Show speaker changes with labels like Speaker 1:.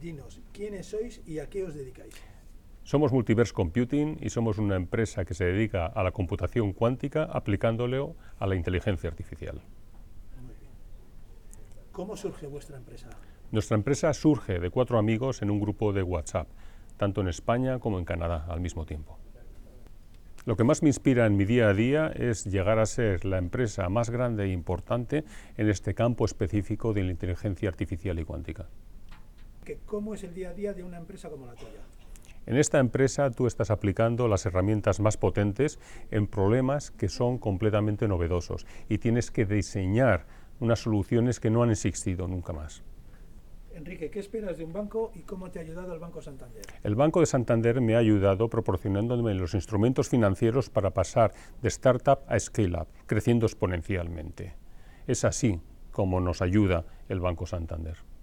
Speaker 1: Dinos, ¿quiénes sois y a qué os dedicáis?
Speaker 2: Somos Multiverse Computing y somos una empresa que se dedica a la computación cuántica aplicándolo a la inteligencia artificial.
Speaker 1: Muy bien. ¿Cómo surge vuestra empresa?
Speaker 2: Nuestra empresa surge de 4 amigos en un grupo de WhatsApp, tanto en España como en Canadá al mismo tiempo. Lo que más me inspira en mi día a día es llegar a ser la empresa más grande e importante en este campo específico de la inteligencia artificial y cuántica.
Speaker 1: ¿Cómo es el día a día de una empresa como la tuya?
Speaker 2: En esta empresa tú estás aplicando las herramientas más potentes en problemas que son completamente novedosos y tienes que diseñar unas soluciones que no han existido nunca más.
Speaker 1: Enrique, ¿qué esperas de un banco y cómo te ha ayudado el Banco Santander?
Speaker 2: El Banco de Santander me ha ayudado proporcionándome los instrumentos financieros para pasar de startup a scale-up, creciendo exponencialmente. Es así como nos ayuda el Banco Santander.